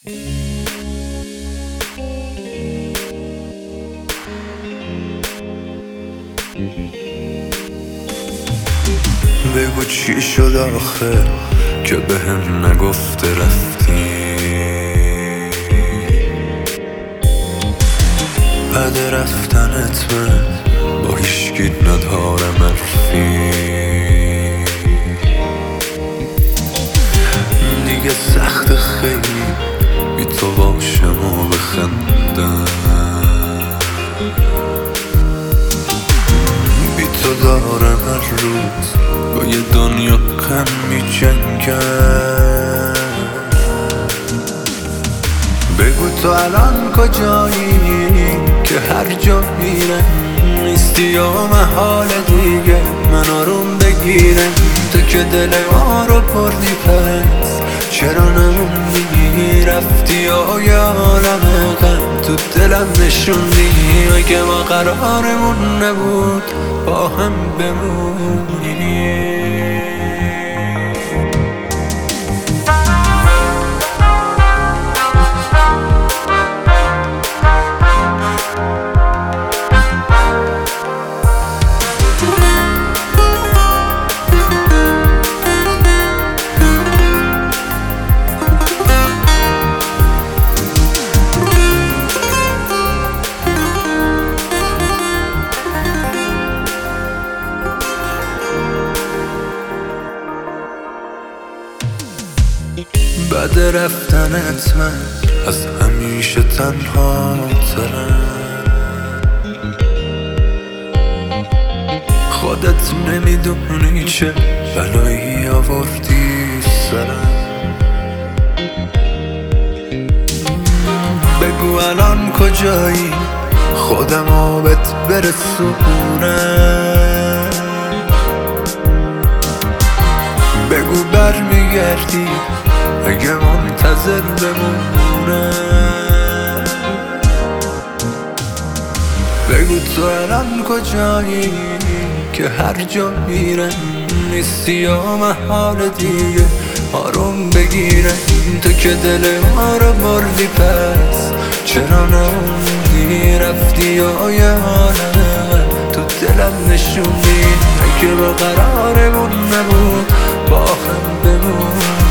بگو چی شد آخه که بهم نگفته رفتی؟ بعد رفتنت من با هیچکی ندارم حرفی. دیگه سخت خیلی بی تو باشم و بخندم، بی تو دارم هر روز با یه دنیا غم می جنگم. بگو تو الان کجایی که هر جا میرم نیستی یا محال دیگه من آروم بگیرم. تو که دل ما رو بردی پس چرا نموندی؟ رفتی یا یه عالم غم تو دلم نشوندی. اگه ما قرارمون نبود با هم بمونی. بعد رفتنت من از همیشه تنها ترم. خودت نمیدونی چه بلایی آوردی سرم. بگو الان کجایی خودم آبت برسونم. بگو برمیگردی اگه منتظر بمونم. بگو تو الان کجایی که هر جا میرم نیستی یا محال دیگه آروم بگیرم. تو که دل ما رو بردی پس چرا نموندی؟ رفتی یا یه عالم تو دلم نشوندی. اگه با قرارمون نبود با هم بمون.